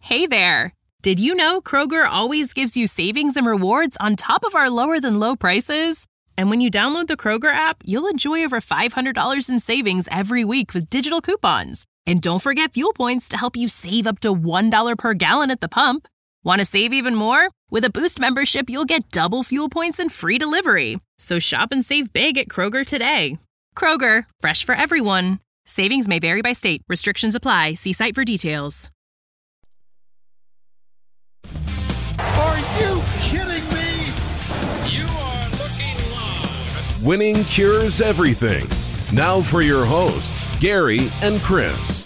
Hey there! Did you know Kroger always gives you savings and rewards on top of our lower-than-low prices? And when you download the Kroger app, you'll enjoy over $500 in savings every week with digital coupons. And don't forget fuel points to help you save up to $1 per gallon at the pump. Want to save even more? With a Boost membership, you'll get double fuel points and free delivery. So shop and save big at Kroger today. Kroger, fresh for everyone. Savings may vary by state. Restrictions apply. See site for details. Are you kidding me? You are looking live. Winning cures everything. Now for your hosts, Gary and Chris.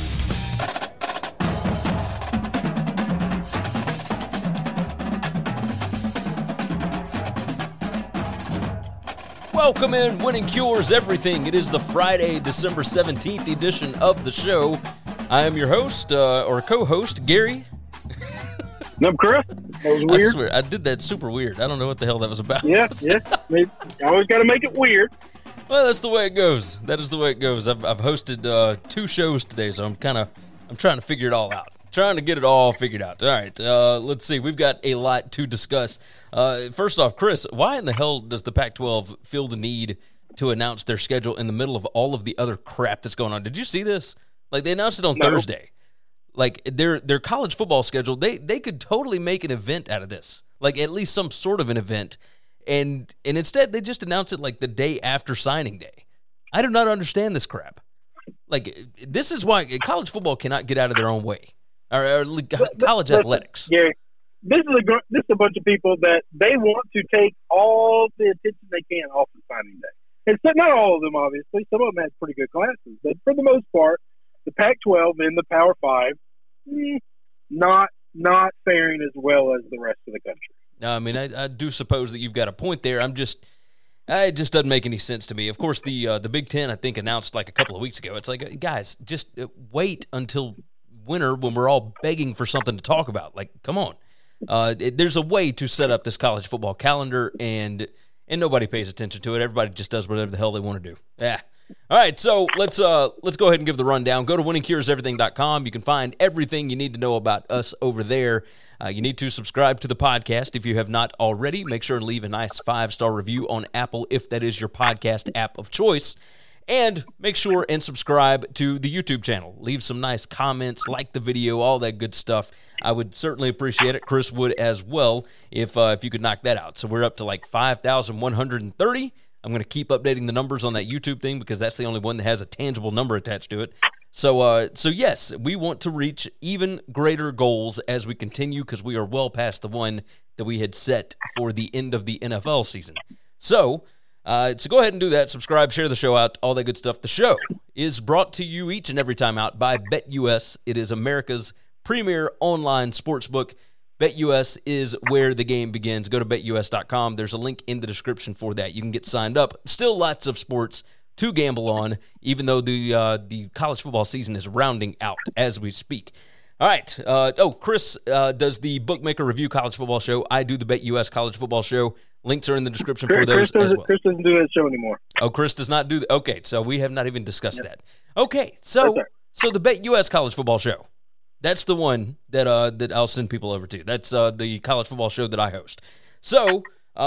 Welcome in, Winning Cures Everything. It is the Friday, December 17th edition of the show. I am your host, or co-host, Gary. No, Chris. That was weird. I swear, I did that super weird. I don't know what the hell that was about. Yeah. You always got to make it weird. Well, that's the way it goes. That is the way it goes. I've hosted 2 shows today, so I'm trying to figure it all out. Trying to get it all figured out. All right, let's see. We've got a lot to discuss. First off, Chris, why in the hell does the Pac-12 feel the need to announce their schedule in the middle of all of the other crap that's going on? Did you see this? Like, they announced it on Thursday. Like, their college football schedule, they could totally make an event out of this. Like, at least some sort of an event. And instead, they just announced it, like, the day after signing day. I do not understand this crap. Like, this is why college football cannot get out of their own way. Or college athletics. Yeah, this is a bunch of people that they want to take all the attention they can off of signing day. And so, not all of them, obviously. Some of them had pretty good classes. But for the most part, the Pac-12 and the Power 5, not faring as well as the rest of the country. No, I mean, I do suppose that you've got a point there. It just doesn't make any sense to me. Of course, the Big Ten, I think, announced like a couple of weeks ago. It's like, guys, just wait until winter when we're all begging for something to talk about. Like, come on. There's a way to set up this college football calendar, and nobody pays attention to it. Everybody just does whatever the hell they want to do. Yeah. All right, so let's go ahead and give the rundown. Go to winningcureseverything.com. You can find everything you need to know about us over there. You need to subscribe to the podcast if you have not already. Make sure to leave a nice 5-star review on Apple if that is your podcast app of choice. And make sure and subscribe to the YouTube channel. Leave some nice comments, like the video, all that good stuff. I would certainly appreciate it. Chris would as well if you could knock that out. So we're up to like 5,130. I'm going to keep updating the numbers on that YouTube thing because that's the only one that has a tangible number attached to it. So yes, we want to reach even greater goals as we continue because we are well past the one that we had set for the end of the NFL season. So go ahead and do that. Subscribe, share the show out, all that good stuff. The show is brought to you each and every time out by BetUS. It is America's premier online sportsbook. BetUS is where the game begins. Go to BetUS.com. There's a link in the description for that. You can get signed up. Still lots of sports to gamble on, even though the college football season is rounding out as we speak. All right. Chris does the Bookmaker Review College Football Show. I do the BetUS College Football Show. Links are in the description for those as well. Chris doesn't do that show anymore. Oh, Chris does not do that. Okay, so we have not even discussed that. Okay, so the BetUS College Football Show. That's the one that I'll send people over to. That's the college football show that I host. So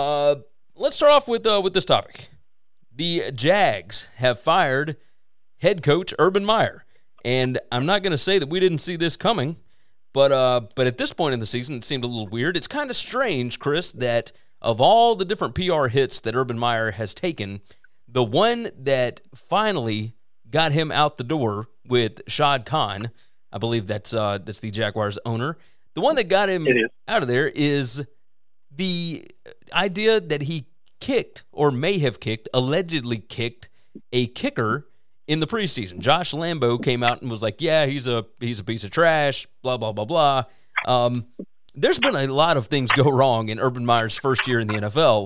let's start off with this topic. The Jags have fired head coach Urban Meyer, and I'm not going to say that we didn't see this coming, but at this point in the season, it seemed a little weird. It's kind of strange, Chris, that of all the different PR hits that Urban Meyer has taken, the one that finally got him out the door with Shad Khan. I believe that's the Jaguars owner. The one that got him out of there is the idea that he kicked or may have kicked, allegedly kicked, a kicker in the preseason. Josh Lambo came out and was like, yeah, he's a piece of trash, blah, blah, blah, blah. There's been a lot of things go wrong in Urban Meyer's first year in the NFL,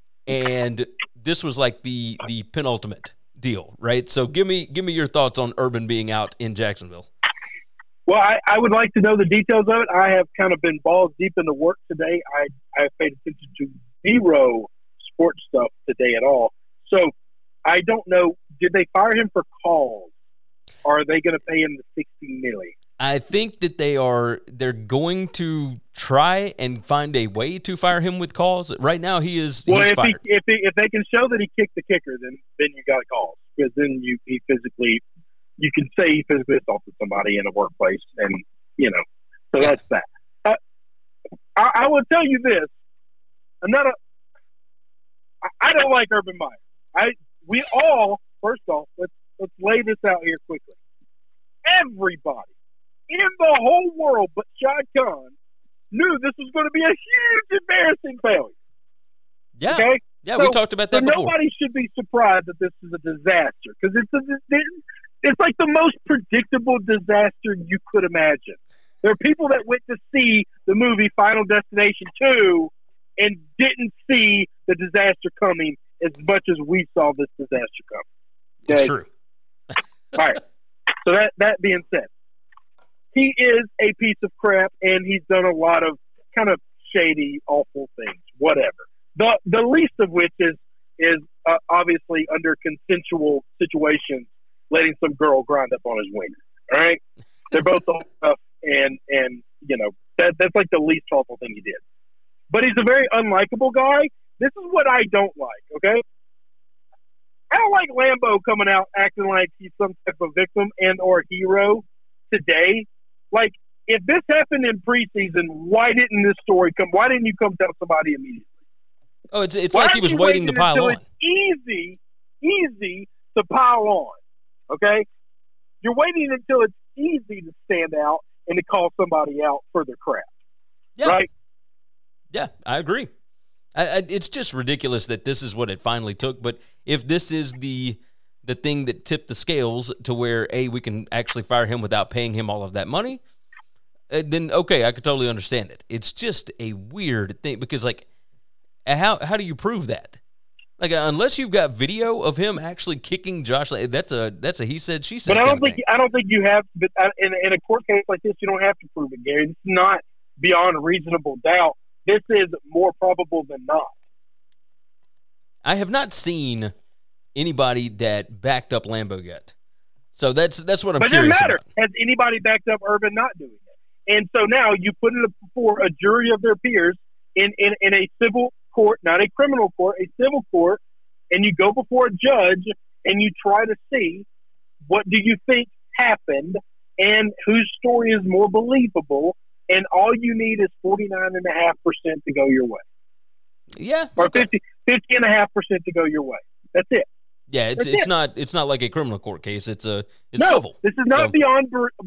and this was like the penultimate deal, right? So give me your thoughts on Urban being out in Jacksonville. Well, I would like to know the details of it. I have kind of been balls deep into work today. I have paid attention to zero sports stuff today at all. So I don't know. Did they fire him for calls? Or are they going to pay him the $60 million? I think that they're going to try and find a way to fire him with calls. Right now, he's fired. If they can show that he kicked the kicker, then you got to call, because then you can say he physically assaulted somebody in a workplace, and that's that. I will tell you this: I don't like Urban Meyer. We all, first off, let's lay this out here quickly. Everybody in the whole world but Shad Khan knew this was going to be a huge, embarrassing failure. Yeah. Okay? Yeah, we talked about that before. Nobody should be surprised that this is a disaster, because it's like the most predictable disaster you could imagine. There are people that went to see the movie Final Destination 2 and didn't see the disaster coming as much as we saw this disaster coming. Okay? It's true. All right. So that being said, he is a piece of crap, and he's done a lot of kind of shady, awful things. Whatever. The least of which is obviously under consensual situations, letting some girl grind up on his wiener. All right, they're both old enough, and that's like the least awful thing he did. But he's a very unlikable guy. This is what I don't like. Okay, I don't like Lambeau coming out acting like he's some type of victim and or hero today. Like, if this happened in preseason, why didn't this story come? Why didn't you come tell somebody immediately? Oh, it's like he was waiting to pile on. It's easy to pile on. Okay, you're waiting until it's easy to stand out and to call somebody out for their crap. Yeah. Right? Yeah, I agree. It's just ridiculous that this is what it finally took. But if this is the thing that tipped the scales to where, we can actually fire him without paying him all of that money, then okay, I could totally understand it. It's just a weird thing, because like, how do you prove that? Like, unless you've got video of him actually kicking Josh, that's a he said, she said. But I don't think you have. But in a court case like this, you don't have to prove it, Gary. It's not beyond reasonable doubt. This is more probable than not. I have not seen anybody that backed up Lambeau yet, so that's what I'm but curious it doesn't matter. about. Has anybody backed up Urban not doing it? And so now you put it before a jury of their peers in a civil court, not a criminal court, a civil court, and you go before a judge and you try to see what do you think happened and whose story is more believable, and all you need is 49.5% to go your way. Yeah. Or 50.5% to go your way. That's it. Yeah, it's not like a criminal court case. It's no, civil. This is not beyond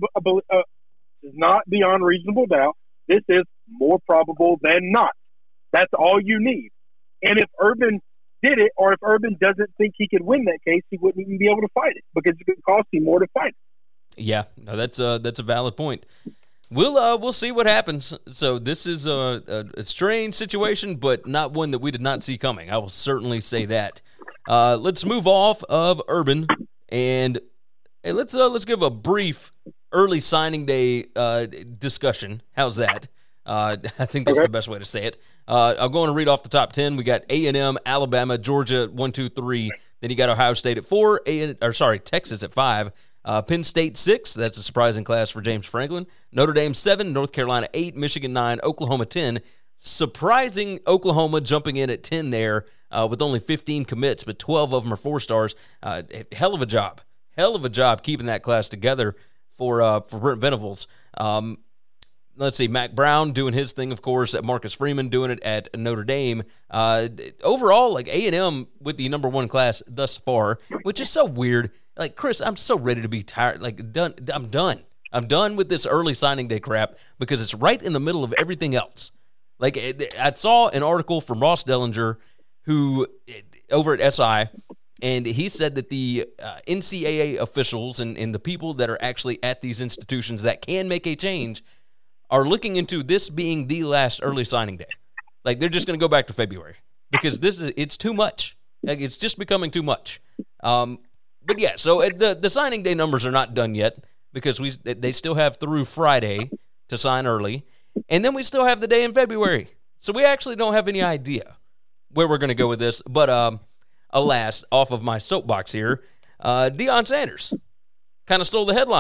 reasonable doubt. This is more probable than not. That's all you need. And if Urban did it, or if Urban doesn't think he could win that case, he wouldn't even be able to fight it, because it could cost him more to fight it. Yeah, no, that's a valid point. We'll see what happens. So this is a strange situation, but not one that we did not see coming. I will certainly say that. Let's move off of Urban, and let's give a brief early signing day discussion. How's that? I think that's the best way to say it. I'm going to read off the top 10. We got A&M, Alabama, Georgia, 1, 2, 3. Then you got Ohio State at 4. Texas at 5. Penn State 6. That's a surprising class for James Franklin. Notre Dame 7. North Carolina 8. Michigan 9. Oklahoma 10. Surprising Oklahoma jumping in at 10 there with only 15 commits, but 12 of them are 4 stars. Hell of a job. Hell of a job keeping that class together for Brent Venables. Let's see, Mac Brown doing his thing, of course, Marcus Freeman doing it at Notre Dame. Overall, like A&M with the number 1 class thus far, which is so weird. Like, Chris, I'm so ready to be tired. Like, done. I'm done. I'm done with this early signing day crap, because it's right in the middle of everything else. Like, I saw an article from Ross Dellinger, who over at SI, and he said that the NCAA officials and the people that are actually at these institutions that can make a change are looking into this being the last early signing day. Like, they're just going to go back to February, because it's too much. Like, it's just becoming too much. But yeah, so the signing day numbers are not done yet, because they still have through Friday to sign early, and then we still have the day in February. So we actually don't have any idea where we're going to go with this. But alas, off of my soapbox here, Deion Sanders kind of stole the headlines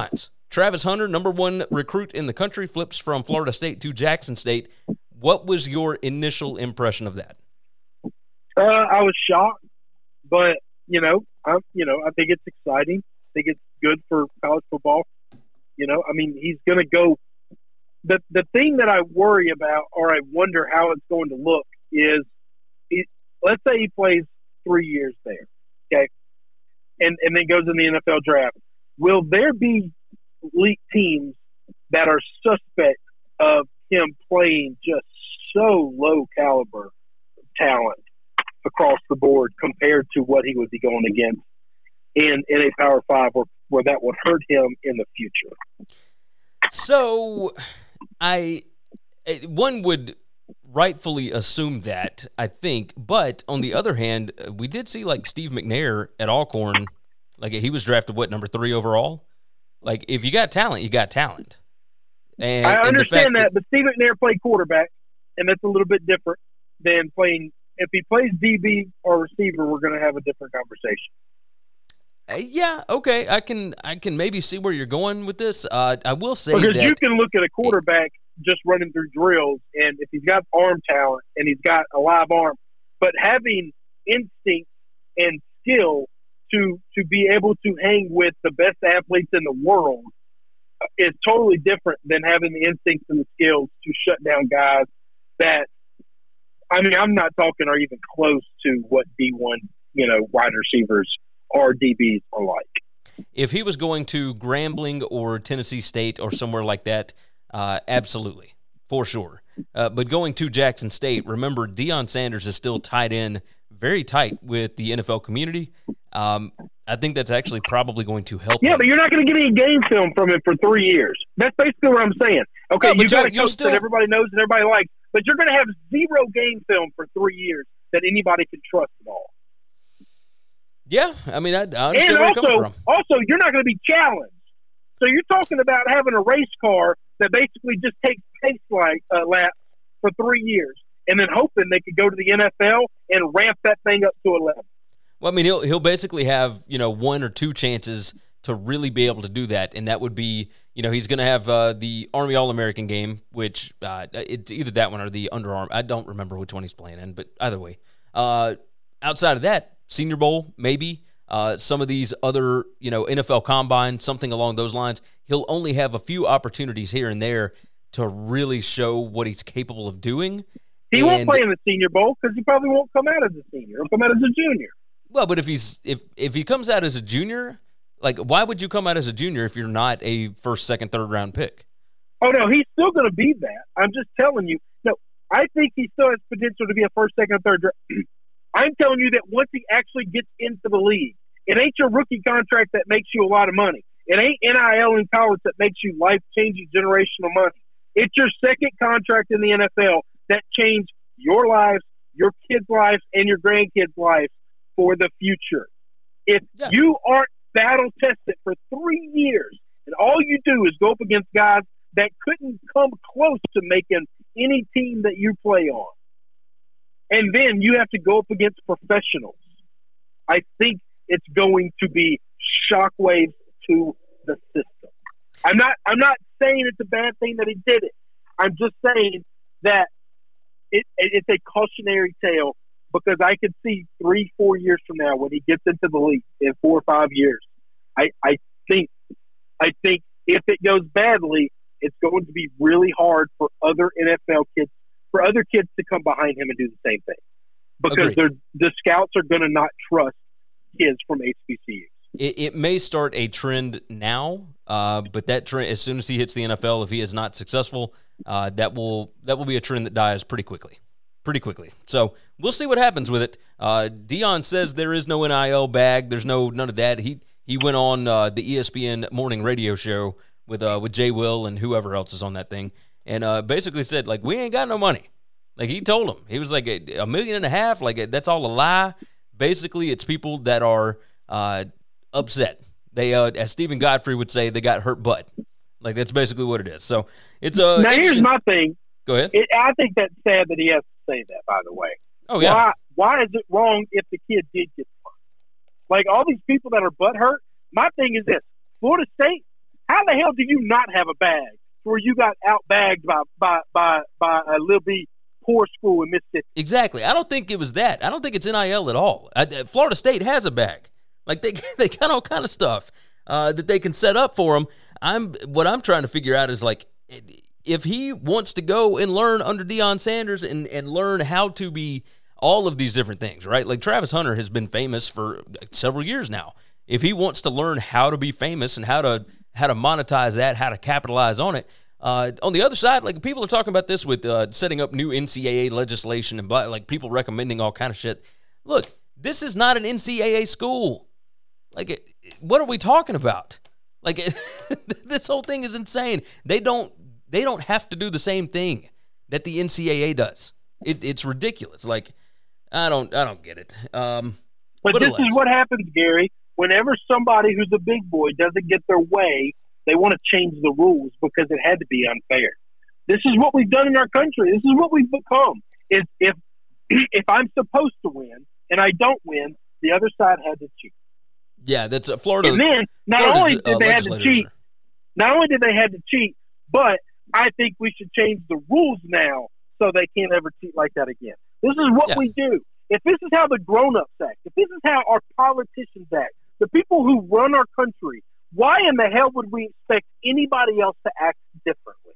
Travis Hunter, number 1 recruit in the country, flips from Florida State to Jackson State. What was your initial impression of that? I was shocked, but I think it's exciting. I think it's good for college football. He's going to go. The thing that I worry about, or I wonder how it's going to look, is let's say he plays 3 years there, okay, and then goes in the NFL draft. Will there be elite teams that are suspect of him playing just so low caliber talent across the board compared to what he would be going against in a Power 5 where that would hurt him in the future? So one would rightfully assume that, I think, but on the other hand, we did see like Steve McNair at Alcorn, like he was drafted number 3 overall. Like if you got talent, you got talent. And I understand that, but Steve McNair played quarterback, and that's a little bit different than playing. If he plays DB or receiver, we're going to have a different conversation. Yeah, okay. I can maybe see where you're going with this. I will say because that you can look at a quarterback just running through drills, and if he's got arm talent and he's got a live arm, but having instinct and skill to be able to hang with the best athletes in the world is totally different than having the instincts and the skills to shut down guys that, I'm not talking are even close to what D1, wide receivers or DBs are like. If he was going to Grambling or Tennessee State or somewhere like that, absolutely, for sure. But going to Jackson State, remember, Deion Sanders is still tied in very tight with the NFL community. I think that's actually probably going to help him. But you're not going to get any game film from him for 3 years. That's basically what I'm saying. Okay, you got a coach that everybody knows and everybody likes, but you're going to have 0 game film for 3 years that anybody can trust at all. Yeah, I understand where you're coming from. Also, you're not going to be challenged. So you're talking about having a race car that basically just takes pace laps for 3 years and then hoping they could go to the NFL and ramp that thing up to 11. Well, he'll basically have 1 or 2 chances to really be able to do that, and that would be he's going to have the Army All-American game, which it's either that one or the Under Armour. I don't remember which one he's playing in, but either way, outside of that, Senior Bowl maybe. Some of these other NFL Combine, something along those lines. He'll only have a few opportunities here and there to really show what he's capable of doing. He won't play in the Senior Bowl because he probably won't come out as a senior. He'll come out as a junior. Well, but if he comes out as a junior, like why would you come out as a junior if you're not a first, second, third round pick? Oh no, he's still going to be that. I'm just telling you. No, I think he still has potential to be a first, second, third. I'm telling you that once he actually gets into the league, it ain't your rookie contract that makes you a lot of money. It ain't NIL in college that makes you life-changing generational money. It's your second contract in the NFL that changed your lives, your kids' lives, and your grandkids' lives for the future. If you aren't battle-tested for 3 years and all you do is go up against guys that couldn't come close to making any team that you play on, and then you have to go up against professionals, I think it's going to be shockwaves to the system. I'm not saying it's a bad thing that he did it. I'm just saying that it's a cautionary tale because I could see 3-4 years from now when he gets into the league in 4 or 5 years. I think if it goes badly, it's going to be really hard for other NFL kids, for other kids to come behind him and do the same thing because the scouts are going to not trust kids from HBCUs. It may start a trend now, but that trend, as soon as he hits the NFL, if he is not successful, that will be a trend that dies pretty quickly. So we'll see what happens with it. Deion says there is no NIL bag. There's none of that. He went on the ESPN morning radio show with Jay Will and whoever else is on that thing, and basically said like we ain't got no money. Like he told him, he was like $1.5 million. Like that's all a lie. Basically, it's people that are upset. They, as Stephen Godfrey would say, they got hurt butt. Like that's basically what it is. So it's a. Now here's my thing. Go ahead. I think that's sad that he has to say that. By the way. Oh yeah. Why is it wrong if the kid did get hurt? Like all these people that are butt hurt. My thing is this: Florida State, How the hell do you not have a bag where you got outbagged by a little bit poor school in Mississippi? Exactly. I don't think it was that. I don't think it's NIL at all. Florida State has a bag. Like they got all kind of stuff that they can set up for him. What I'm trying to figure out is like, if he wants to go and learn under Deion Sanders and learn how to be all of these different things, right? Like Travis Hunter has been famous for several years now. If he wants to learn how to be famous and how to monetize that, how to capitalize on it, on the other side, like people are talking about this with setting up new NCAA legislation and like people recommending all kind of shit. Look, this is not an NCAA school. Like, what are we talking about? Like, this whole thing is insane. They don't have to do the same thing that the NCAA does. It's ridiculous. Like, I don't get it. But this is what happens, Gary. Whenever somebody who's a big boy doesn't get their way, they want to change the rules because it had to be unfair. This is what we've done in our country. This is what we've become. If I'm supposed to win and I don't win, the other side had to cheat. Yeah, that's Florida. And then not only did they have to cheat, but I think we should change the rules now so they can't ever cheat like that again. This is what we do. If this is how the grown-ups act, if this is how our politicians act, the people who run our country, why in the hell would we expect anybody else to act differently?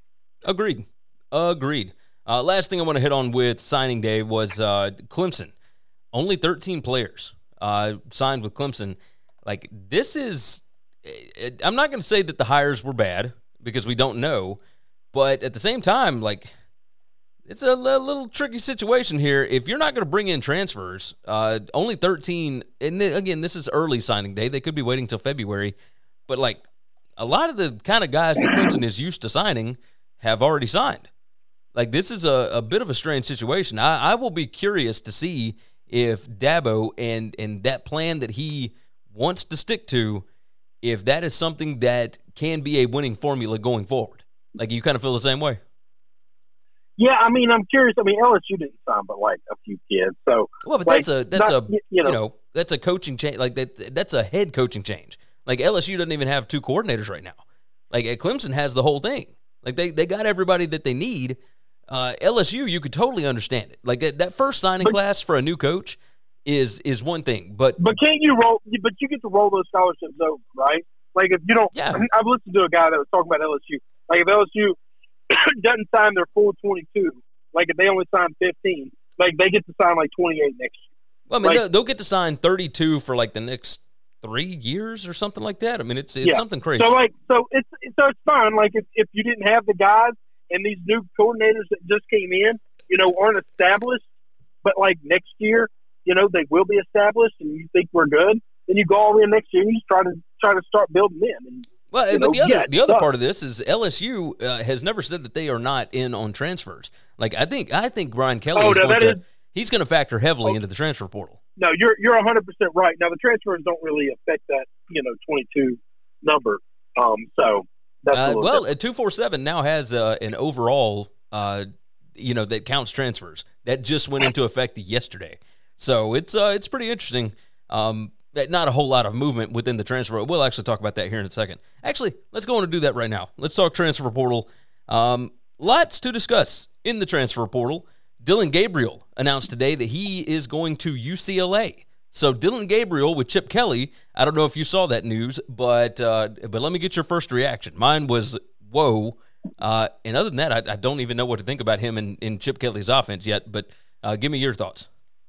Agreed. Last thing I want to hit on with signing day was Clemson. Only 13 players signed with Clemson. Like, this is – I'm not going to say that the hires were bad because we don't know, but at the same time, like, it's a little tricky situation here. If you're not going to bring in transfers, only 13 – and then, again, this is early signing day. They could be waiting until February. But, like, a lot of the kind of guys that Clemson is used to signing have already signed. Like, this is a bit of a strange situation. I will be curious to see if Dabo and that plan that he wants to stick to, if that is something that can be a winning formula going forward. Like, you kind of feel the same way? Yeah, I mean, I'm curious. I mean, LSU didn't sign but like a few kids. So, well, but like, that's a coaching change. Like that's a head coaching change. Like, LSU doesn't even have two coordinators right now. Like, Clemson has the whole thing. Like, they got everybody that they need. LSU, you could totally understand it. Like, that first signing class for a new coach is one thing. But can't you roll? But you get to roll those scholarships over, right? Like, if you don't, I've listened to a guy that was talking about LSU. Like, if LSU doesn't sign their full 22, like if they only sign 15, like they get to sign like 28 next year. Well, I mean, they'll get to sign 32 for like the next 3 years or something like that. I mean, it's something crazy. So it's fine. Like if you didn't have the guys and these new coordinators that just came in, aren't established, but like next year, they will be established, and you think we're good, then you go all in next year and you try to start building them. And, but the other part of this is LSU has never said that they are not in on transfers. Like, I think Brian Kelly he's going to factor heavily into the transfer portal. No, you're 100% right. Now the transfers don't really affect that 22 number. So that's well, 247 now has an overall that counts transfers that just went into effect yesterday. So it's pretty interesting. Not a whole lot of movement within the transfer. We'll actually talk about that here in a second. Actually, let's go on and do that right now. Let's talk transfer portal. Lots to discuss in the transfer portal. Dillon Gabriel announced today that he is going to UCLA. So Dillon Gabriel with Chip Kelly, I don't know if you saw that news, but let me get your first reaction. Mine was, whoa. And other than that, I don't even know what to think about him in Chip Kelly's offense yet, but give me your thoughts.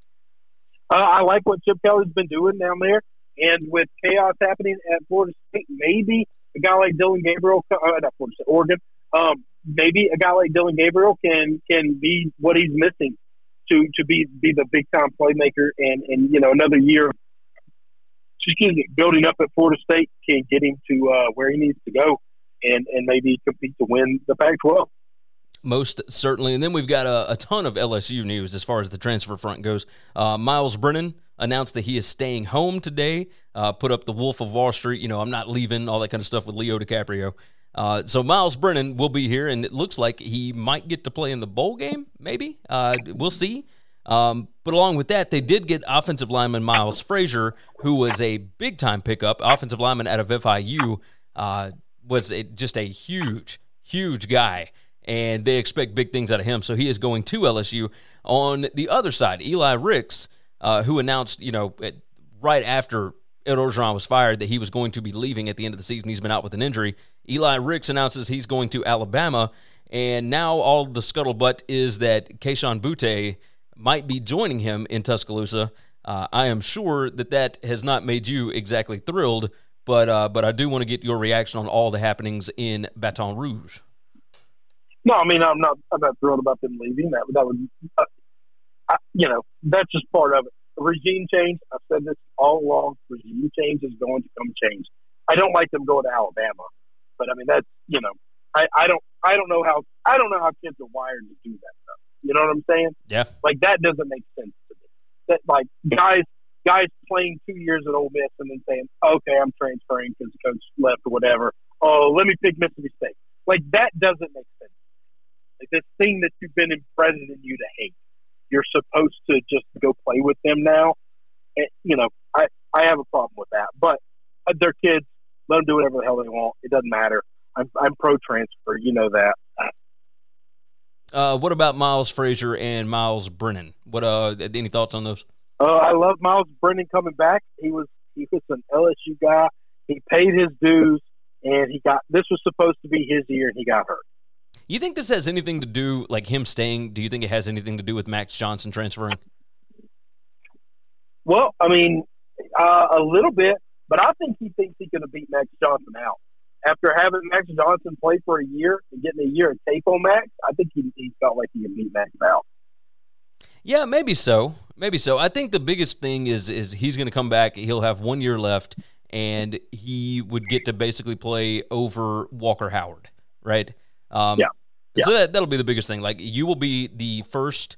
I like what Chip Kelly's been doing down there, and with chaos happening at Florida State, maybe a guy like Dillon Gabriel, not Florida State, Oregon, maybe a guy like Dillon Gabriel can be what he's missing to be the big time playmaker, and another year, building up at Florida State can get him to where he needs to go, and maybe compete to win the Pac-12. Most certainly. And then we've got a ton of LSU news as far as the transfer front goes. Miles Brennan announced that he is staying home today, put up the Wolf of Wall Street, I'm not leaving, all that kind of stuff with Leo DiCaprio. So Miles Brennan will be here, and it looks like he might get to play in the bowl game, maybe. We'll see. But along with that, they did get offensive lineman Miles Frazier, who was a big-time pickup, offensive lineman out of FIU, was just a huge, huge guy, and they expect big things out of him. So he is going to LSU. On the other side, Eli Ricks, who announced, right after Ed Orgeron was fired that he was going to be leaving at the end of the season. He's been out with an injury. Eli Ricks announces he's going to Alabama, and now all the scuttlebutt is that Kayshon Boutte might be joining him in Tuscaloosa. I am sure that has not made you exactly thrilled, but I do want to get your reaction on all the happenings in Baton Rouge. No, I mean, I'm not thrilled about them leaving. That would, that's just part of it. Regime change, I've said this all along, regime change is going to come change. I don't like them going to Alabama, but I mean, that's, I don't know how kids are wired to do that stuff. You know what I'm saying? Yeah. Like, that doesn't make sense to me. That, like, guys playing 2 years at Ole Miss and then saying, okay, I'm transferring because the coach left or whatever. Oh, let me pick Mississippi State. Like, that doesn't make sense. Like, this thing that you've been impressed in you to hate. You're supposed to just go play with them now. And, I have a problem with that. But they're kids. Let them do whatever the hell they want. It doesn't matter. I'm pro-transfer. You know that. What about Miles Frazier and Miles Brennan? What any thoughts on those? I love Miles Brennan coming back. He was an LSU guy. He paid his dues, and this was supposed to be his year, and he got hurt. You think this has anything to do, like him staying, do you think it has anything to do with Max Johnson transferring? Well, I mean, a little bit, but I think he thinks he's going to beat Max Johnson out. After having Max Johnson play for a year and getting a year of tape on Max, I think he felt like he could beat Max out. Yeah, maybe so. Maybe so. I think the biggest thing is he's going to come back. He'll have 1 year left, and he would get to basically play over Walker Howard, right? Yeah. So that'll be the biggest thing. Like, you will be the first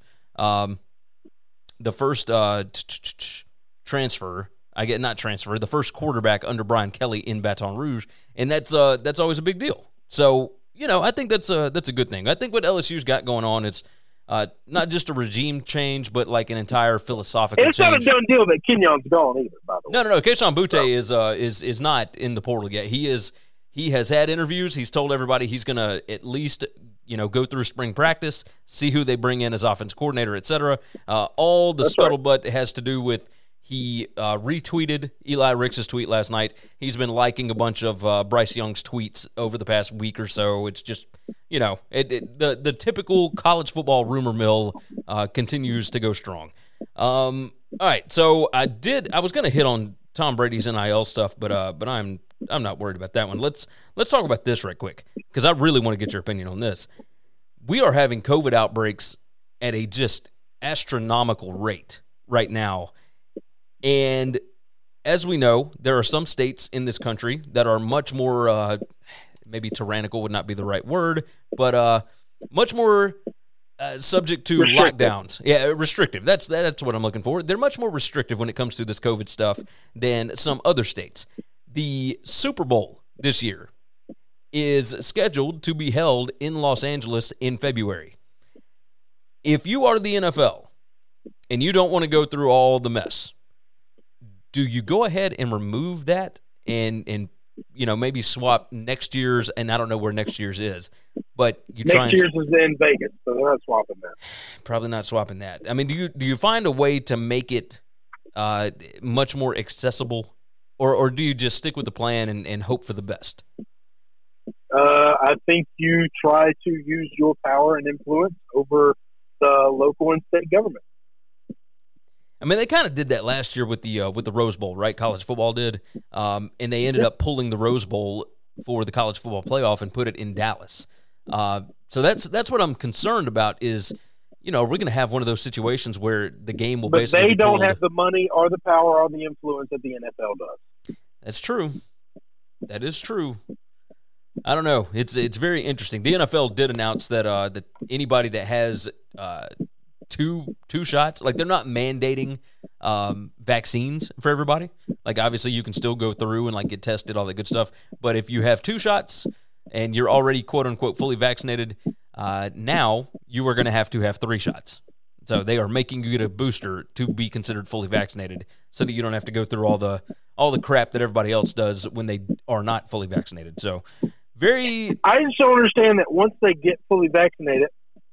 transfer. The first quarterback under Brian Kelly in Baton Rouge, and that's always a big deal. So, I think that's a good thing. I think what LSU's got going on, it's not just a regime change, but like an entire philosophical change. It's not a done deal that Kenyon's gone either, by the way. No. Kayshon Boutte is not in the portal yet. He has had interviews. He's told everybody he's going to at least, go through spring practice, see who they bring in as offense coordinator, et cetera. All the scuttlebutt has to do with he retweeted Eli Ricks' tweet last night. He's been liking a bunch of Bryce Young's tweets over the past week or so. It's just, the typical college football rumor mill continues to go strong. All right, so I was going to hit on Tom Brady's NIL stuff, but I'm not worried about that one. Let's talk about this right quick, because I really want to get your opinion on this. We are having COVID outbreaks at a just astronomical rate right now. And as we know, there are some states in this country that are much more, maybe tyrannical would not be the right word, but much more subject to lockdowns. Yeah, restrictive. That's what I'm looking for. They're much more restrictive when it comes to this COVID stuff than some other states. The Super Bowl this year is scheduled to be held in Los Angeles in February. If you are the NFL and you don't want to go through all the mess, do you go ahead and remove that and maybe swap next year's, and I don't know where next year's is, but next year's is in Vegas, so they're not swapping that. Probably not swapping that. I mean, do you find a way to make it much more accessible, or do you just stick with the plan and hope for the best? I think you try to use your power and influence over the local and state government. I mean, they kind of did that last year with the Rose Bowl, right? College football did, and they ended up pulling the Rose Bowl for the college football playoff and put it in Dallas. So that's what I'm concerned about is, we're going to have one of those situations where the game will basically. But they don't have the money or the power or the influence that the NFL does. That's true. That is true. I don't know. It's very interesting. The NFL did announce that anybody that has two shots, like, they're not mandating vaccines for everybody. Like, obviously you can still go through and like get tested, all that good stuff. But if you have 2 shots and you're already quote unquote fully vaccinated, now you are going to have 3 shots. So they are making you get a booster to be considered fully vaccinated, so that you don't have to go through all the crap that everybody else does when they are not fully vaccinated. So I just don't understand that once they get fully vaccinated,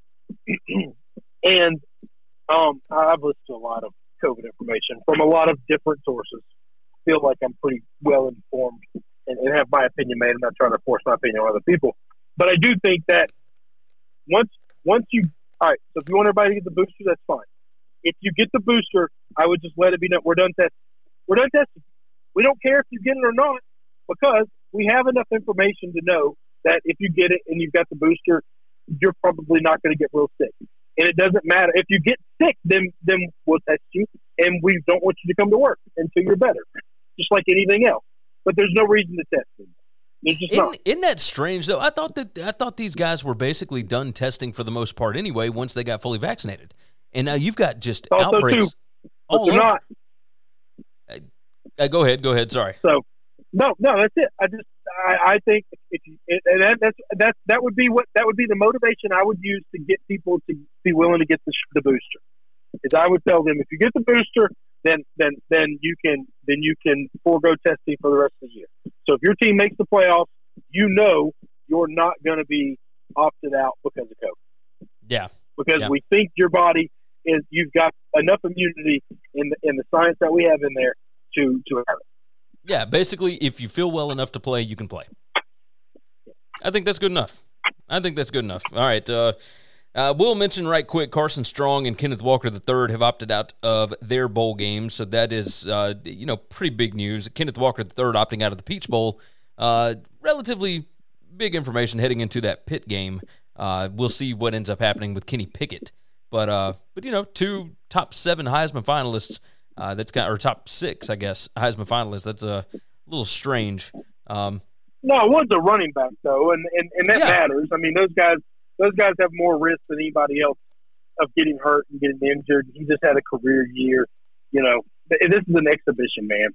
and I've listened to a lot of COVID information from a lot of different sources. I feel like I'm pretty well informed and have my opinion made. I'm not trying to force my opinion on other people, but I do think that once you, all right, so if you want everybody to get the booster, that's fine. If you get the booster, I would just let it be known we're done testing. We're done testing. We don't care if you get it or not, because we have enough information to know that if you get it and you've got the booster, you're probably not going to get real sick. And it doesn't matter. If you get sick, then we'll test you, and we don't want you to come to work until you're better, just like anything else. But there's no reason to test them. There's just not. Isn't that strange, though? I thought these guys were basically done testing for the most part anyway once they got fully vaccinated. And now you've got just also outbreaks too, but they're not. Go ahead. Sorry. So, no, that's it. I think if you, and that would be the motivation I would use to get people to be willing to get the booster. Is I would tell them, if you get the booster, then you can forego testing for the rest of the year. So if your team makes the playoffs, you're not going to be opted out because of COVID. Yeah. Because we think your body you've got enough immunity in the science that we have in there to have it. Yeah, basically, if you feel well enough to play, you can play. I think that's good enough. All right, we'll mention right quick, Carson Strong and Kenneth Walker III have opted out of their bowl games, so that is, pretty big news. Kenneth Walker III opting out of the Peach Bowl. Relatively big information heading into that Pitt game. We'll see what ends up happening with Kenny Pickett. But two top 7 Heisman finalists, or top 6, I guess, Heisman finalists. That's a little strange. No, one's a running back though, and that matters. I mean, those guys have more risk than anybody else of getting hurt and getting injured. He just had a career year. This is an exhibition, man.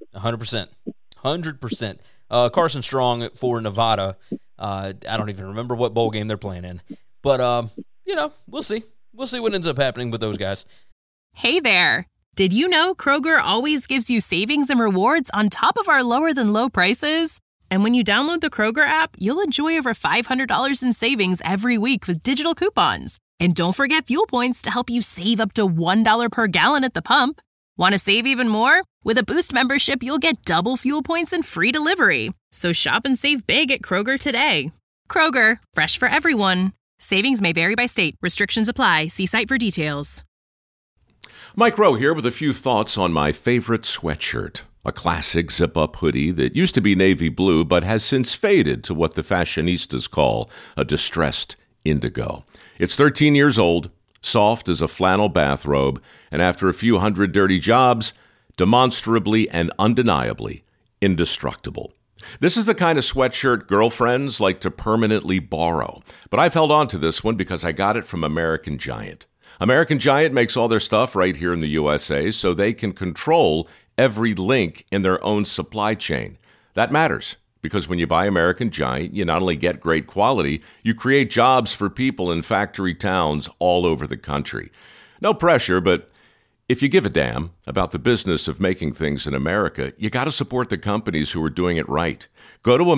100%. Carson Strong for Nevada. I don't even remember what bowl game they're playing in, but we'll see. We'll see what ends up happening with those guys. Hey there. Did you know Kroger always gives you savings and rewards on top of our lower than low prices? And when you download the Kroger app, you'll enjoy over $500 in savings every week with digital coupons. And don't forget fuel points to help you save up to $1 per gallon at the pump. Want to save even more? With a Boost membership, you'll get double fuel points and free delivery. So shop and save big at Kroger today. Kroger, fresh for everyone. Savings may vary by state. Restrictions apply. See site for details. Mike Rowe here with a few thoughts on my favorite sweatshirt. A classic zip-up hoodie that used to be navy blue but has since faded to what the fashionistas call a distressed indigo. It's 13 years old, soft as a flannel bathrobe, and after a few hundred dirty jobs, demonstrably and undeniably indestructible. This is the kind of sweatshirt girlfriends like to permanently borrow. But I've held on to this one because I got it from American Giant. American Giant makes all their stuff right here in the USA so they can control every link in their own supply chain. That matters because when you buy American Giant, you not only get great quality, you create jobs for people in factory towns all over the country. No pressure, but if you give a damn about the business of making things in America, you got to support the companies who are doing it right. Go to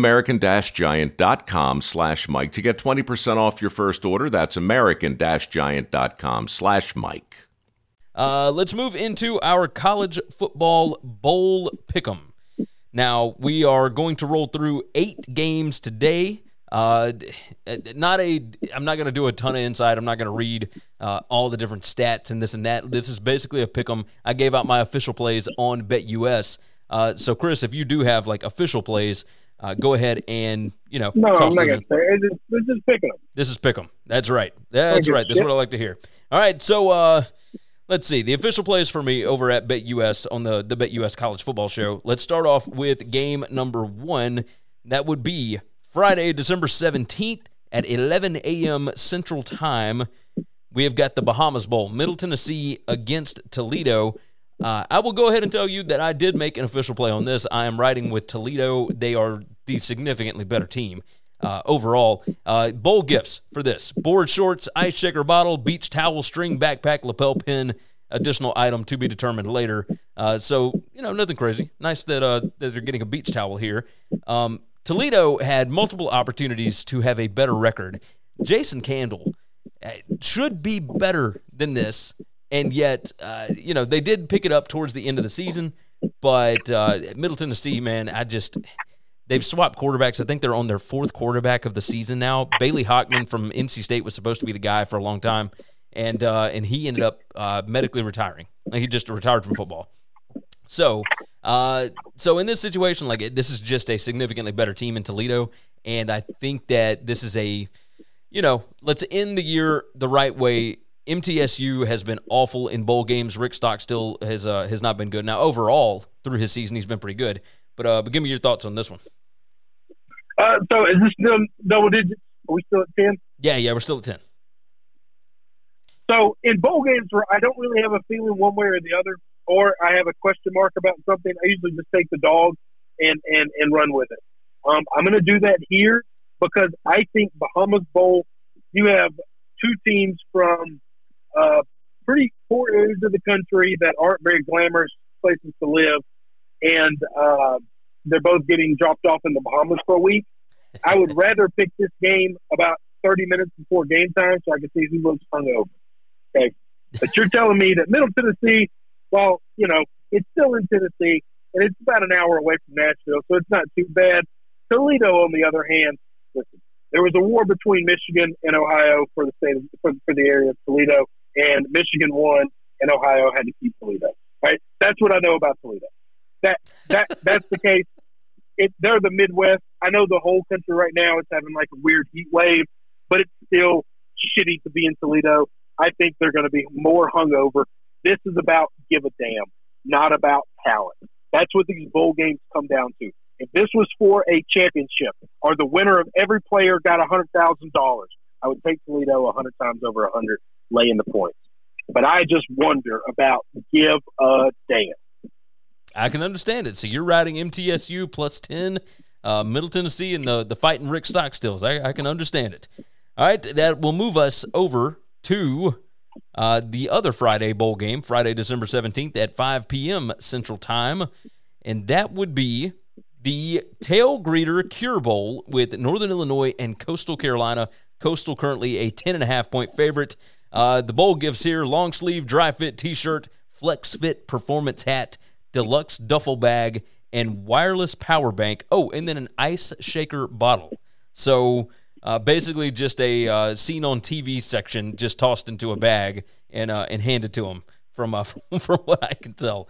american-giant.com/Mike to get 20% off your first order. That's american-giant.com/Mike. Let's move into our college football bowl pick'em. Now, we are going to roll through 8 games today. I'm not going to do a ton of insight. I'm not going to read all the different stats and this and that. This is basically a pick'em. I gave out my official plays on BetUS. So, Chris, if you do have like official plays, go ahead and No, I'm not going to say. This is pick'em. This is pick'em. That's right. That's right. That's what I like to hear. All right. So, let's see. The official plays for me over at BetUS on the BetUS College Football Show. Let's start off with game number 1. That would be Friday, December 17th at 11 a.m. Central Time. We have got the Bahamas Bowl, Middle Tennessee against Toledo. I will go ahead and tell you that I did make an official play on this. I am riding with Toledo. They are the significantly better team overall. Bowl gifts for this: board shorts, ice shaker bottle, beach towel, string backpack, lapel pin, additional item to be determined later. So, nothing crazy. Nice that they're getting a beach towel here. Toledo had multiple opportunities to have a better record. Jason Candle should be better than this, and yet, they did pick it up towards the end of the season, but Middle Tennessee, man, they've swapped quarterbacks. I think they're on their fourth quarterback of the season now. Bailey Hockman from NC State was supposed to be the guy for a long time, and he ended up medically retiring. He just retired from football. So in this situation, this is just a significantly better team in Toledo, and I think that this is let's end the year the right way. MTSU has been awful in bowl games. Rick Stockstill has not been good. Now, overall, through his season, he's been pretty good. But give me your thoughts on this one. So is this still double digits? Are we still at 10? Yeah, we're still at 10. So in bowl games where I don't really have a feeling one way or the other, or I have a question mark about something, I usually just take the dog and run with it. I'm going to do that here because I think Bahamas Bowl, you have two teams from pretty poor areas of the country that aren't very glamorous places to live, and they're both getting dropped off in the Bahamas for a week. I would rather pick this game about 30 minutes before game time so I can see who looks hungover. Okay, but you're telling me that Middle Tennessee, well, it's still in Tennessee, and it's about an hour away from Nashville, so it's not too bad. Toledo, on the other hand, listen, there was a war between Michigan and Ohio for the state for the area of Toledo, and Michigan won, and Ohio had to keep Toledo. Right? That's what I know about Toledo. That's the case. They're the Midwest. I know the whole country right now is having like a weird heat wave, but it's still shitty to be in Toledo. I think they're going to be more hungover. This is about give a damn, not about talent. That's what these bowl games come down to. If this was for a championship or the winner of every player got $100,000, I would take Toledo 100 times over 100, laying the points. But I just wonder about give a damn. I can understand it. So you're riding MTSU plus 10, Middle Tennessee, and the fighting Rick Stockstills. I can understand it. All right, that will move us over to the other Friday bowl game, Friday, December 17th at 5 p.m. Central Time, and that would be the Tail Greeter Cure Bowl with Northern Illinois and Coastal Carolina. Coastal currently a 10.5-point favorite. The bowl gives here long sleeve, dry fit t-shirt, flex fit performance hat, deluxe duffel bag, and wireless power bank. Oh, and then an ice shaker bottle. So basically just a seen on TV section just tossed into a bag and handed to them from what I can tell.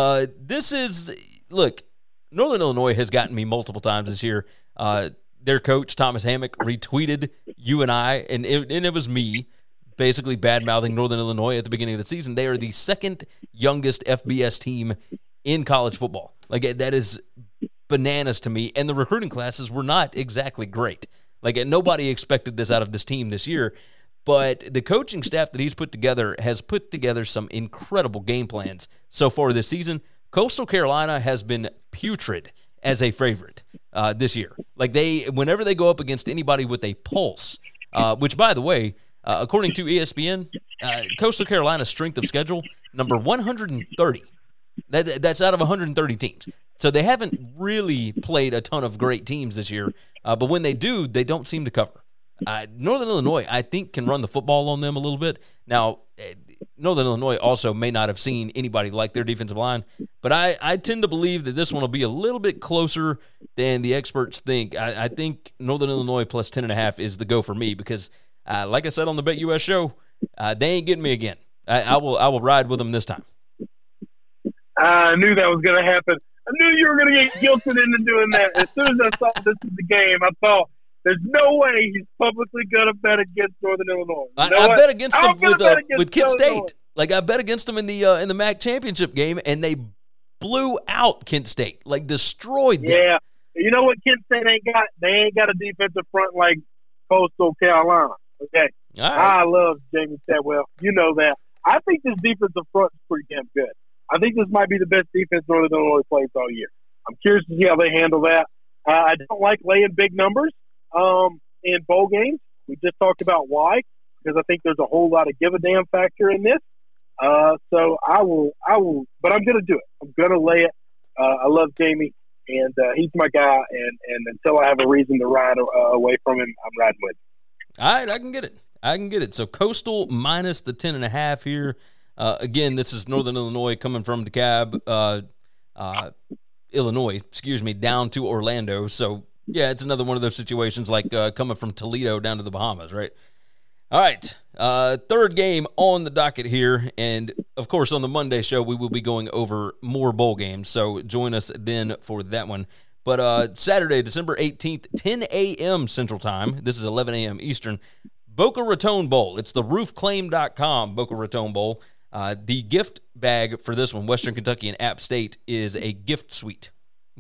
Look, Northern Illinois has gotten me multiple times this year. Their coach, Thomas Hammock, retweeted you and I, and it was me, basically bad-mouthing Northern Illinois at the beginning of the season. They are the second youngest FBS team in college football. That is bananas to me. And the recruiting classes were not exactly great. Nobody expected this out of this team this year. But the coaching staff that he's put together has put together some incredible game plans so far this season. Coastal Carolina has been putrid as a favorite this year. Whenever they go up against anybody with a pulse, which, by the way, according to ESPN, Coastal Carolina's strength of schedule, number 130. That's out of 130 teams. So they haven't really played a ton of great teams this year, but when they do, they don't seem to cover. Northern Illinois, I think, can run the football on them a little bit. Now, Northern Illinois also may not have seen anybody like their defensive line, but I tend to believe that this one will be a little bit closer than the experts think. I think Northern Illinois plus 10.5 is the go for me because, like I said on the BetUS show, they ain't getting me again. I will ride with them this time. I knew that was going to happen. I knew you were going to get guilted into doing that. As soon as I saw this is the game, I thought, there's no way he's publicly going to bet against Northern Illinois. I bet against him with Kent State. I bet against him in the MAC championship game, and they blew out Kent State, destroyed them. Yeah. You know what Kent State ain't got? They ain't got a defensive front like Coastal Carolina. Okay. All right. I love Jamie Chadwell. You know that. I think this defensive front is pretty damn good. I think this might be the best defense Northern Illinois plays all year. I'm curious to see how they handle that. I don't like laying big numbers in bowl games. We just talked about why, because I think there's a whole lot of give a damn factor in this. So I will, but I'm going to do it. I'm going to lay it. I love Jamie. and he's my guy. And until I have a reason to ride away from him, I'm riding with him. All right, I can get it. So Coastal minus the 10.5 here. Again, this is Northern Illinois coming from DeKalb, Illinois, down to Orlando. So, yeah, it's another one of those situations like coming from Toledo down to the Bahamas, right? All right, third game on the docket here. And, of course, on the Monday show, we will be going over more bowl games. So join us then for that one. But Saturday, December 18th, 10 a.m. Central Time. This is 11 a.m. Eastern. Boca Raton Bowl. It's the roofclaim.com Boca Raton Bowl. The gift bag for this one, Western Kentucky and App State, is a gift suite.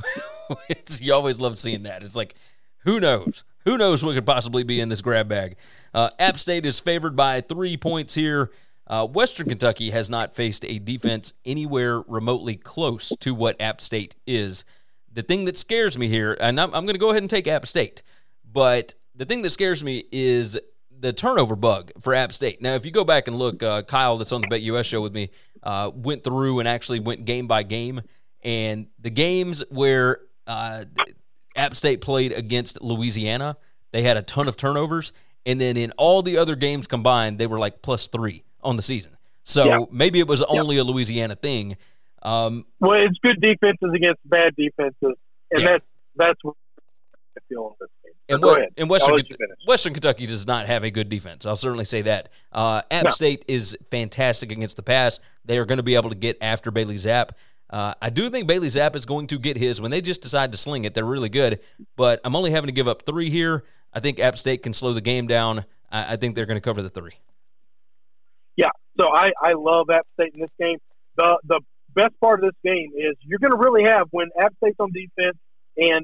You always love seeing that. It's like, who knows? Who knows what could possibly be in this grab bag? App State is favored by 3 points here. Western Kentucky has not faced a defense anywhere remotely close to what App State is. The thing that scares me here, and I'm going to go ahead and take App State, but the thing that scares me is the turnover bug for App State. Now, if you go back and look, Kyle, that's on the BetUS show with me, went through and actually went game by game, and the games where App State played against Louisiana, they had a ton of turnovers, and then in all the other games combined, they were like +3 on the season. So maybe it was only a Louisiana thing. Well, it's good defenses against bad defenses, and that's what I feel in this game. And, go ahead. And Western Kentucky does not have a good defense. I'll certainly say that. App State is fantastic against the pass. They are going to be able to get after Bailey Zapp. I do think Bailey Zapp is going to get his. When they just decide to sling it, they're really good. But I'm only having to give up 3 here. I think App State can slow the game down. I think they're going to cover the 3. Yeah, so I love App State in this game. The best part of this game is you're going to really have, when App State's on defense and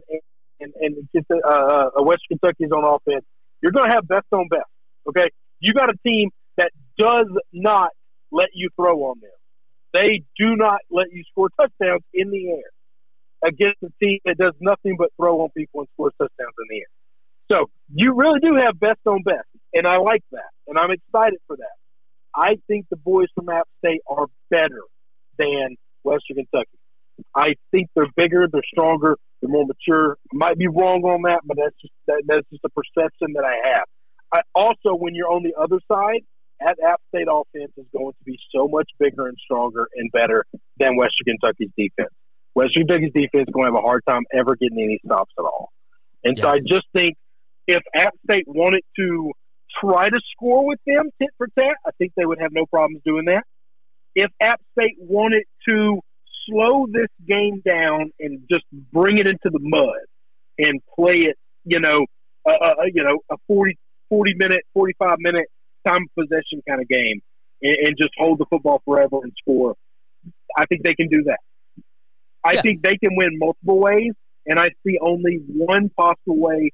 Western Kentucky's on offense, you're going to have best on best. Okay, you got a team that does not let you throw on them. They do not let you score touchdowns in the air against a team that does nothing but throw on people and score touchdowns in the air. So you really do have best on best, and I like that, and I'm excited for that. I think the boys from App State are better than Western Kentucky. I think they're bigger, they're stronger, they're more mature. I might be wrong on that, but that's just a perception that I have. Also, when you're on the other side, that App State offense is going to be so much bigger and stronger and better than Western Kentucky's defense. Western Kentucky's defense is going to have a hard time ever getting any stops at all. And so I just think if App State wanted to try to score with them tit for tat, I think they would have no problems doing that. If App State wanted to slow this game down and just bring it into the mud and play it, a 40-minute, 45-minute time of possession kind of game and just hold the football forever and score, I think they can do that. I think they can win multiple ways, and I see only one possible way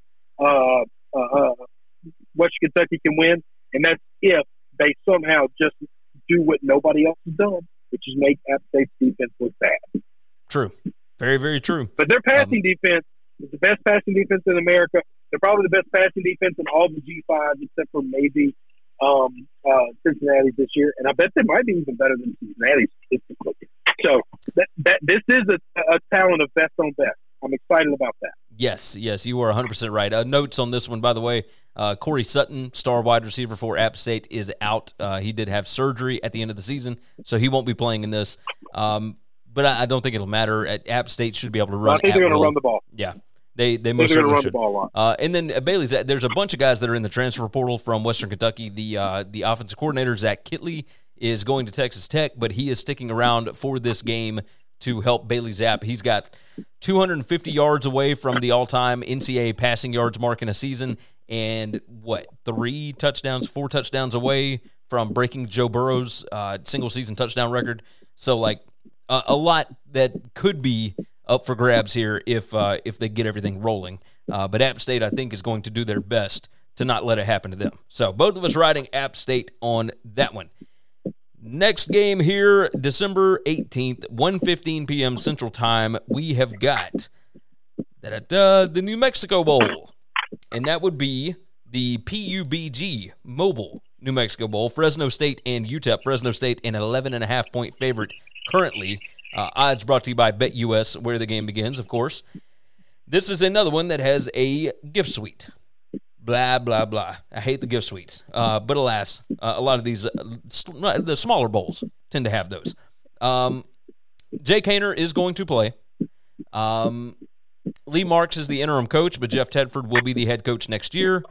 Western Kentucky can win, and that's if they somehow just do what nobody else has done, which is make App State's defense look bad. True. Very, very true. But their passing defense is the best passing defense in America. They're probably the best passing defense in all the G5, except for maybe Cincinnati this year. And I bet they might be even better than Cincinnati statistically. So this is a talent of best on best. I'm excited about that. Yes, you are 100% right. Notes on this one, by the way, Corey Sutton, star wide receiver for App State, is out. He did have surgery at the end of the season, so he won't be playing in this. But I don't think it'll matter. App State should be able to run. I think they're going to run the ball. Yeah, they most certainly run should. The ball a lot. And then Bailey's. There's a bunch of guys that are in the transfer portal from Western Kentucky. The offensive coordinator Zach Kitley is going to Texas Tech, but he is sticking around for this game to help Bailey Zapp. He's got 250 yards away from the all-time NCAA passing yards mark in a season, and 4 touchdowns away from breaking Joe Burrow's single-season touchdown record. So, a lot that could be up for grabs here if they get everything rolling. But App State, I think, is going to do their best to not let it happen to them. So, both of us riding App State on that one. Next game here, December 18th, 1:15 p.m. Central Time, we have got the New Mexico Bowl, and that would be the PUBG Mobile New Mexico Bowl, Fresno State and UTEP. Fresno State an 11.5-point favorite currently. Odds brought to you by BetUS, where the game begins, of course. This is another one that has a gift suite. Blah, blah, blah. I hate the gift suites. But alas, a lot of these, the smaller bowls tend to have those. Jake Haener is going to play. Lee Marks is the interim coach, but Jeff Tedford will be the head coach next year.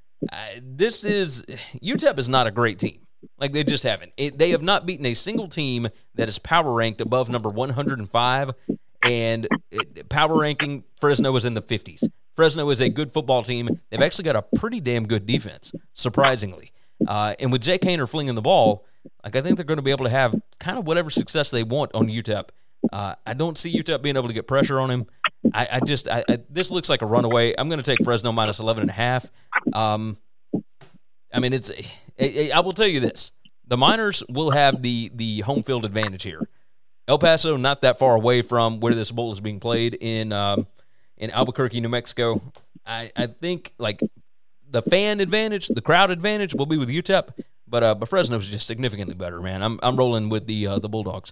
UTEP is not a great team. Like, they just haven't. They have not beaten a single team that is power ranked above number 105, and power ranking, Fresno is in the 50s. Fresno is a good football team. They've actually got a pretty damn good defense, surprisingly. And with Jake Haener flinging the ball, I think they're going to be able to have kind of whatever success they want on UTEP. I don't see UTEP being able to get pressure on him. This looks like a runaway. I'm going to take Fresno minus 11.5. I will tell you this. The Miners will have the home field advantage here. El Paso, not that far away from where this bowl is being played in Albuquerque, New Mexico. I think, like, the fan advantage, the crowd advantage will be with UTEP, but Fresno's just significantly better, man. I'm rolling with the Bulldogs.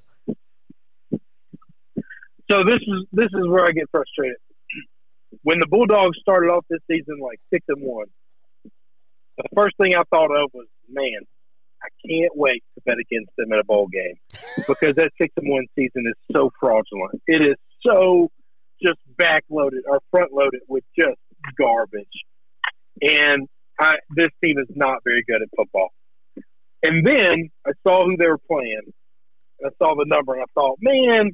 So this is where I get frustrated. When the Bulldogs started off this season like 6-1, the first thing I thought of was, man, I can't wait to bet against them in a bowl game because that 6-1 season is so fraudulent. It is so just backloaded or front-loaded with just garbage. And this team is not very good at football. And then I saw who they were playing. And I saw the number, and I thought, man,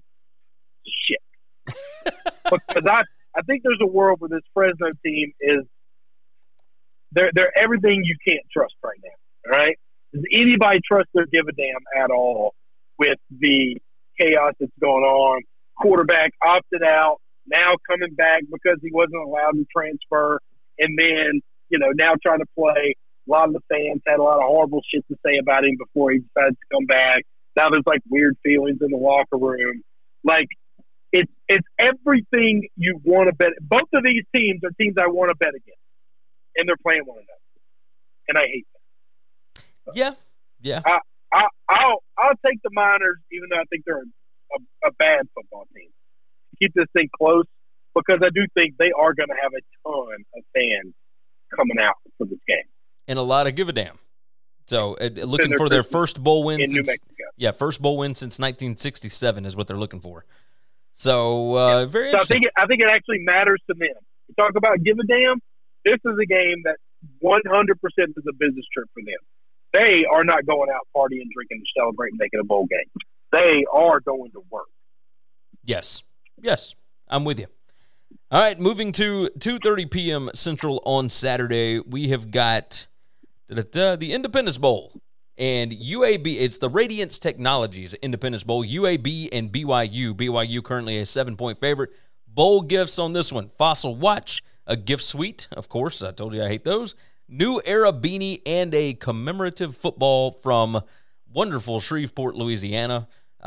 shit. Because I think there's a world where this Fresno team is they're everything you can't trust right now. All right? Does anybody trust or give a damn at all with the chaos that's going on? Quarterback opted out, now coming back because he wasn't allowed to transfer, and then, now trying to play. A lot of the fans had a lot of horrible shit to say about him before he decided to come back. Now there's like weird feelings in the locker room. Like, it's everything you want to bet. Both of these teams are teams I want to bet against, and they're playing one another, and I hate that. Yeah. I'll take the Miners, even though I think they're a bad football team. Keep this thing close because I do think they are going to have a ton of fans coming out for this game. And a lot of give a damn. So looking for their first bowl win in New Mexico. Yeah, first bowl win since 1967 is what they're looking for. So very interesting. I think it actually matters to them. You talk about give a damn. This is a game that 100% is a business trip for them. They are not going out partying, drinking, celebrating, making a bowl game. They are going to work. Yes, I'm with you. All right, moving to 2:30 p.m. Central on Saturday, we have got the Independence Bowl and UAB. It's the Radiance Technologies Independence Bowl, UAB and BYU. BYU currently a 7-point favorite. Bowl gifts on this one: Fossil Watch, a gift suite, of course. I told you I hate those. New Era beanie and a commemorative football from wonderful Shreveport, Louisiana.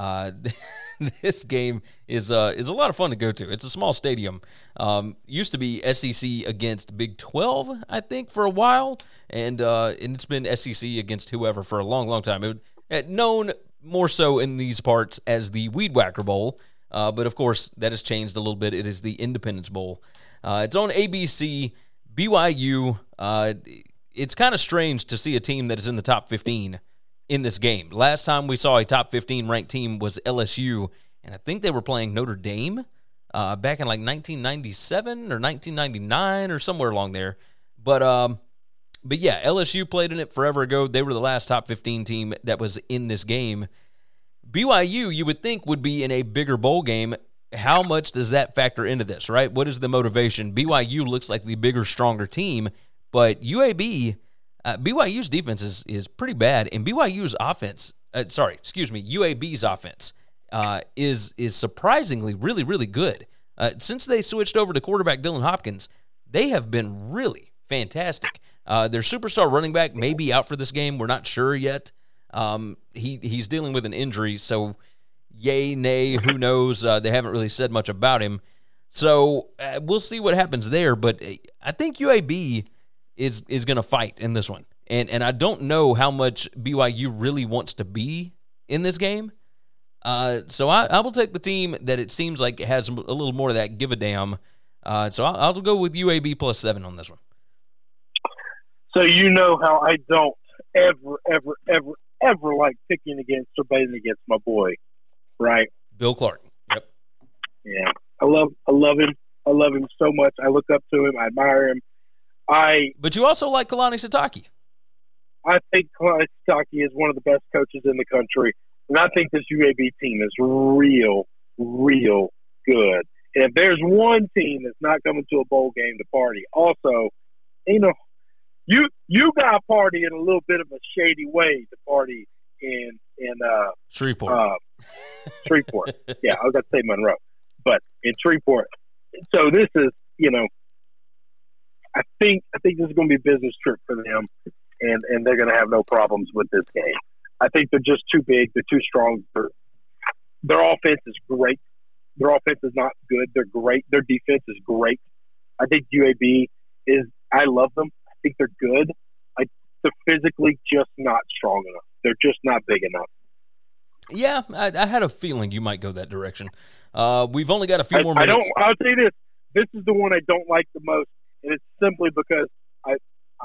This game is a lot of fun to go to. It's a small stadium. Used to be SEC against Big 12, I think, for a while, and it's been SEC against whoever for a long, long time. Known more so in these parts as the Weed Whacker Bowl, but of course that has changed a little bit. It is the Independence Bowl. It's on ABC. BYU. It's kind of strange to see a team that is in the top 15 in this game. Last time we saw a top 15 ranked team was LSU, and I think they were playing Notre Dame back in like 1997 or 1999 or somewhere along there. But yeah, LSU played in it forever ago. They were the last top 15 team that was in this game. BYU, you would think, would be in a bigger bowl game. How much does that factor into this, right? What is the motivation? BYU looks like the bigger, stronger team, but BYU's defense is pretty bad, and BYU's offense, UAB's offense is surprisingly really, really good. Since they switched over to quarterback Dylan Hopkins, they have been really fantastic. Their superstar running back may be out for this game. We're not sure yet. He's dealing with an injury, so yay, nay, who knows? They haven't really said much about him. So we'll see what happens there, but I think UAB is going to fight in this one. And I don't know how much BYU really wants to be in this game. So I will take the team that it seems like has a little more of that give a damn. So I'll go with UAB plus 7 on this one. So you know how I don't ever like picking against or betting against my boy, right? Bill Clark. Yep. Yeah, I love him. I love him so much. I look up to him. I admire him. But you also like Kalani Sitake. I think Kalani Sitake is one of the best coaches in the country, and I think this UAB team is real good. And if there's one team that's not coming to a bowl game to party, also, you got to party in a little bit of a shady way to party in Shreveport. Shreveport. Yeah, I was going to say Monroe, but in Shreveport. So this is, I think this is going to be a business trip for them, and they're going to have no problems with this game. I think they're just too big. They're too strong. Their offense is great. Their offense is not good. They're great. Their defense is great. I think UAB is – I love them. I think they're good. They're physically just not strong enough. They're just not big enough. Yeah, I had a feeling you might go that direction. We've only got a few more minutes. I'll tell you this. This is the one I don't like the most, and it's simply because I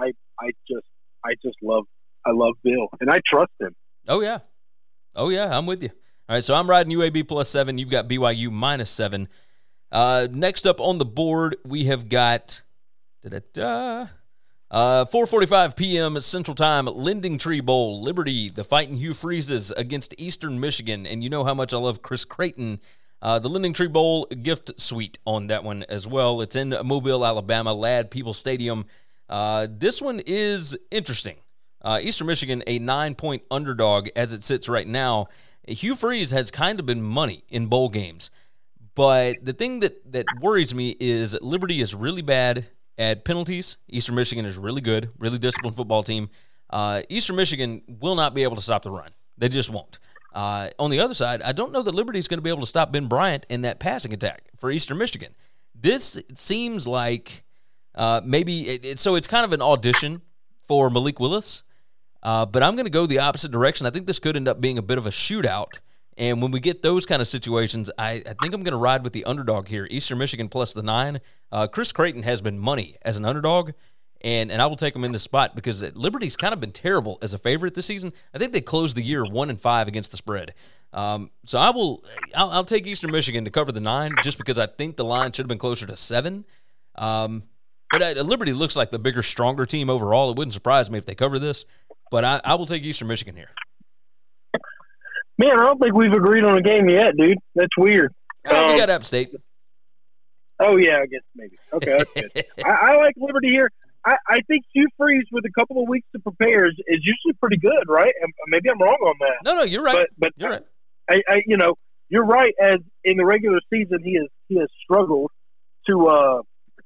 love Bill, and I trust him. Oh, yeah, I'm with you. All right, so I'm riding UAB plus 7. You've got BYU minus 7. Next up on the board, we have got 4:45 p.m. Central Time, Lending Tree Bowl, Liberty, the Fighting Hugh Freezes against Eastern Michigan. And you know how much I love Chris Creighton. The Lending Tree Bowl gift suite on that one as well. It's in Mobile, Alabama, Ladd People Stadium. This one is interesting. Eastern Michigan, a 9-point underdog as it sits right now. Hugh Freeze has kind of been money in bowl games. But the thing that worries me is Liberty is really bad at penalties. Eastern Michigan is really good, really disciplined football team. Eastern Michigan will not be able to stop the run. They just won't. On the other side, I don't know that Liberty is going to be able to stop Ben Bryant in that passing attack for Eastern Michigan. This seems like so it's kind of an audition for Malik Willis. But I'm going to go the opposite direction. I think this could end up being a bit of a shootout. And when we get those kind of situations, I think I'm going to ride with the underdog here. Eastern Michigan plus the 9. Chris Creighton has been money as an underdog, and I will take him in this spot because Liberty's kind of been terrible as a favorite this season. I think they closed the year 1-5 against the spread. So I'll take Eastern Michigan to cover the 9 just because I think the line should have been closer to 7. But Liberty looks like the bigger, stronger team overall. It wouldn't surprise me if they cover this. But I will take Eastern Michigan here. Man, I don't think we've agreed on a game yet, dude. That's weird. We got App State. Oh, yeah, I guess maybe. Okay, that's good. I like Liberty here. I think Hugh Freeze with a couple of weeks to prepare is usually pretty good, right? And maybe I'm wrong on that. No, you're right. But you're right. You're right. As in the regular season, he has struggled to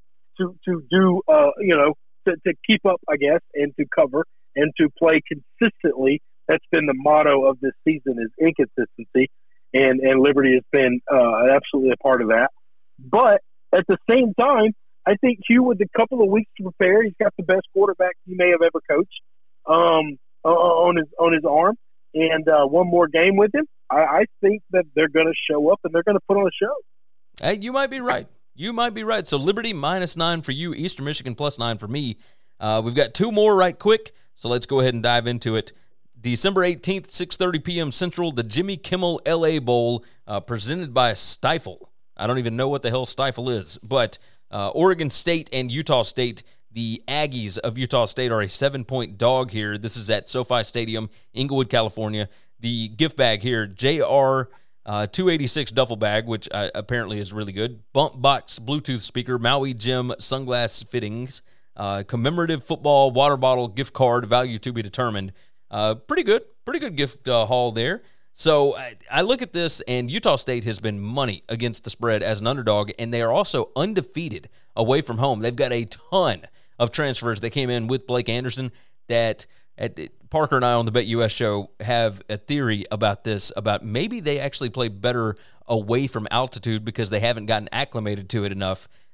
keep up, I guess, and to cover and to play consistently. That's been the motto of this season is inconsistency, and Liberty has been absolutely a part of that. But at the same time, I think Hugh, with a couple of weeks to prepare, he's got the best quarterback he may have ever coached on his arm, and one more game with him. I think that they're going to show up and they're going to put on a show. Hey, you might be right. So Liberty minus 9 for you, Eastern Michigan plus 9 for me. We've got 2 more right quick, so let's go ahead and dive into it. December 18th, 6:30 p.m. Central, the Jimmy Kimmel L.A. Bowl, presented by Stifle. I don't even know what the hell Stifle is, but Oregon State and Utah State, the Aggies of Utah State are a 7-point dog here. This is at SoFi Stadium, Inglewood, California. The gift bag here, JR 286 duffel bag, which apparently is really good. Bump box Bluetooth speaker, Maui Gym sunglass fittings, commemorative football water bottle gift card, value to be determined. Pretty good gift haul there. So I look at this, and Utah State has been money against the spread as an underdog, and they are also undefeated away from home. They've got a ton of transfers that came in with Blake Anderson that Parker and I on the BetUS show have a theory about this, about maybe they actually play better away from altitude because they haven't gotten acclimated to it enough.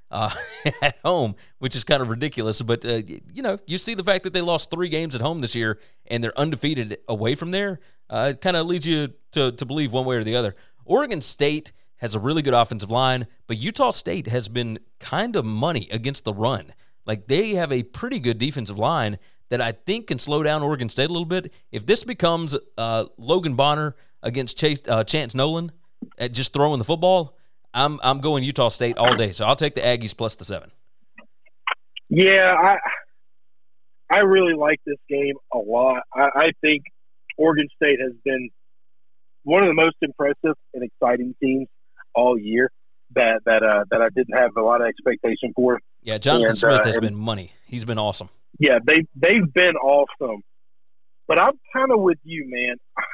at home, which is kind of ridiculous. But, you see the fact that they lost 3 games at home this year and they're undefeated away from there, it kind of leads you to believe one way or the other. Oregon State has a really good offensive line, but Utah State has been kind of money against the run. Like, they have a pretty good defensive line that I think can slow down Oregon State a little bit. If this becomes Logan Bonner against Chance Nolan at just throwing the football, I'm going Utah State all day. So I'll take the Aggies plus the 7. Yeah, I really like this game a lot. I think Oregon State has been one of the most impressive and exciting teams all year that I didn't have a lot of expectation for. Yeah, Jonathan Smith has been money. He's been awesome. Yeah, they've been awesome. But I'm kind of with you, man.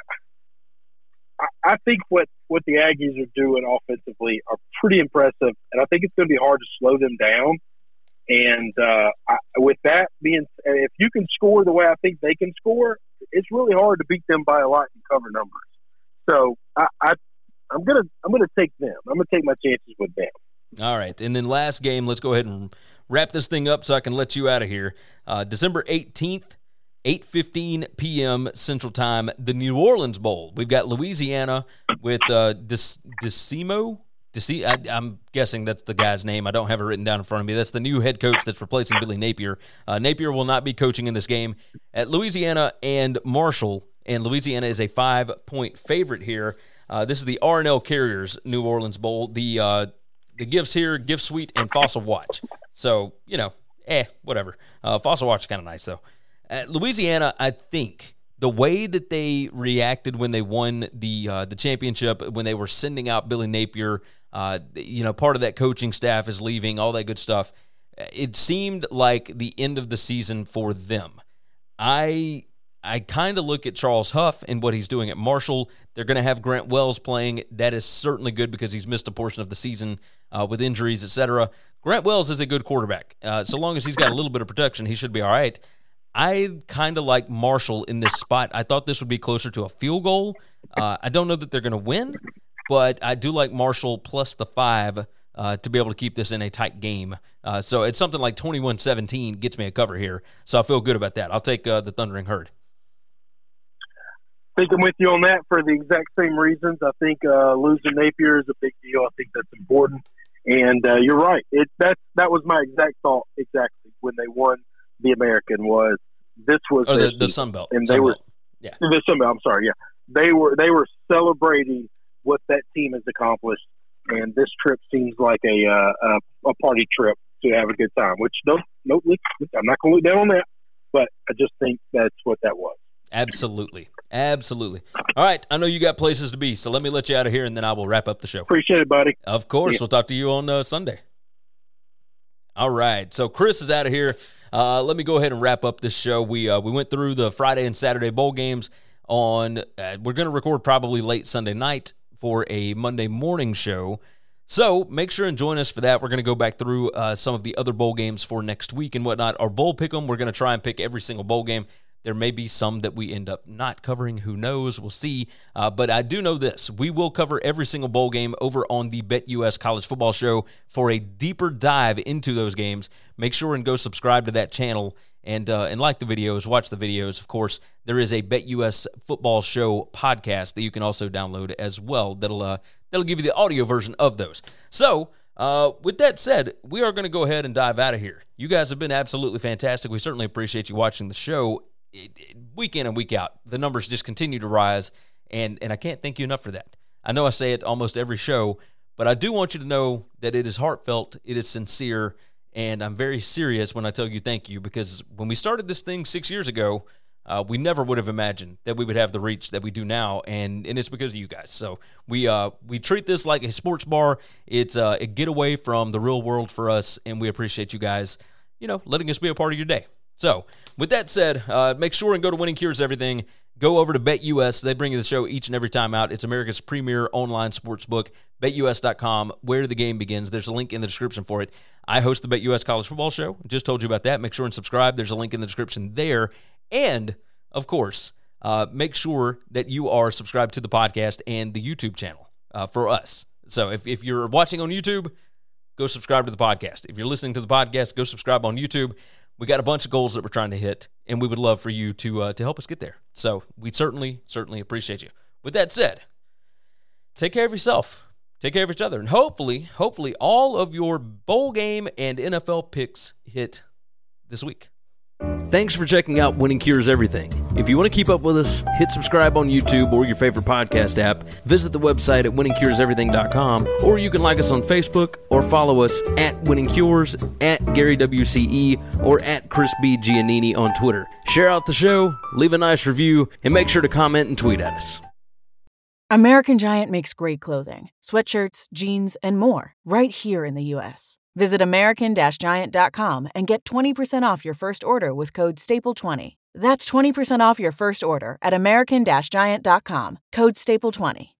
I think what the Aggies are doing offensively are pretty impressive, and I think it's going to be hard to slow them down. And with that being, if you can score the way I think they can score, it's really hard to beat them by a lot in cover numbers. So I'm gonna take them. I'm gonna take my chances with them. All right, and then last game, let's go ahead and wrap this thing up so I can let you out of here. December 18th, 8:15 p.m. Central Time, the New Orleans Bowl. We've got Louisiana with DeCimo. I'm guessing that's the guy's name. I don't have it written down in front of me. That's the new head coach that's replacing Billy Napier. Napier will not be coaching in this game. At Louisiana and Marshall, and Louisiana is a 5-point favorite here. This is the R&L Carriers New Orleans Bowl. The gifts here, Gift Suite and Fossil Watch. So, whatever. Fossil Watch is kind of nice, though. At Louisiana, I think the way that they reacted when they won the championship, when they were sending out Billy Napier, part of that coaching staff is leaving, all that good stuff. It seemed like the end of the season for them. I kind of look at Charles Huff and what he's doing at Marshall. They're going to have Grant Wells playing. That is certainly good because he's missed a portion of the season with injuries, etc. Grant Wells is a good quarterback. So long as he's got a little bit of protection, he should be all right. I kind of like Marshall in this spot. I thought this would be closer to a field goal. I don't know that they're going to win, but I do like Marshall plus the 5 to be able to keep this in a tight game. So it's something like 21-17 gets me a cover here. So I feel good about that. I'll take the Thundering Herd. I think I'm with you on that for the exact same reasons. I think losing Napier is a big deal. I think that's important. And you're right. That was my exact thought exactly when they won the American was this was the Sun Belt. And they were the Sun Belt, I'm sorry, yeah. They were celebrating what that team has accomplished, and this trip seems like a party trip to have a good time, which I'm not going to look down on that, but I just think that's what that was. Absolutely. All right, I know you got places to be, so let me let you out of here, and then I will wrap up the show. Appreciate it, buddy. Of course. We'll talk to you on Sunday. All right, so Chris is out of here. Let me go ahead and wrap up this show. We went through the Friday and Saturday bowl games on we're going to record probably late Sunday night for a Monday morning show. So make sure and join us for that. We're going to go back through some of the other bowl games for next week and whatnot. Our bowl pick 'em, we're going to try and pick every single bowl game. There may be some that we end up not covering. Who knows? We'll see. But I do know this. We will cover every single bowl game over on the BetUS College Football Show for a deeper dive into those games. Make sure and go subscribe to that channel and like the videos, watch the videos. Of course, there is a BetUS Football Show podcast that you can also download as well. That'll give you the audio version of those. So, with that said, we are going to go ahead and dive out of here. You guys have been absolutely fantastic. We certainly appreciate you watching the show. Week in and week out, the numbers just continue to rise, and I can't thank you enough for that. I know I say it almost every show, but I do want you to know that it is heartfelt, it is sincere, and I'm very serious when I tell you thank you, because when we started this thing 6 years ago, we never would have imagined that we would have the reach that we do now, and it's because of you guys. So we treat this like a sports bar. It's a getaway from the real world for us, and we appreciate you guys, letting us be a part of your day. So, with that said, make sure and go to Winning Cures Everything. Go over to BetUS. They bring you the show each and every time out. It's America's premier online sports book, BetUS.com, where the game begins. There's a link in the description for it. I host the BetUS College Football Show. Just told you about that. Make sure and subscribe. There's a link in the description there. And, of course, make sure that you are subscribed to the podcast and the YouTube channel for us. So, if you're watching on YouTube, go subscribe to the podcast. If you're listening to the podcast, go subscribe on YouTube. We got a bunch of goals that we're trying to hit, and we would love for you to help us get there. So we certainly appreciate you. With that said, take care of yourself. Take care of each other. And hopefully all of your bowl game and NFL picks hit this week. Thanks for checking out Winning Cures Everything. If you want to keep up with us, hit subscribe on YouTube or your favorite podcast app. Visit the website at winningcureseverything.com, or you can like us on Facebook or follow us at Winning Cures, at Gary WCE, or at Chris B. Giannini on Twitter. Share out the show, leave a nice review, and make sure to comment and tweet at us. American Giant makes great clothing, sweatshirts, jeans, and more right here in the U.S. Visit American-Giant.com and get 20% off your first order with code STAPLE20. That's 20% off your first order at American-Giant.com, code STAPLE20.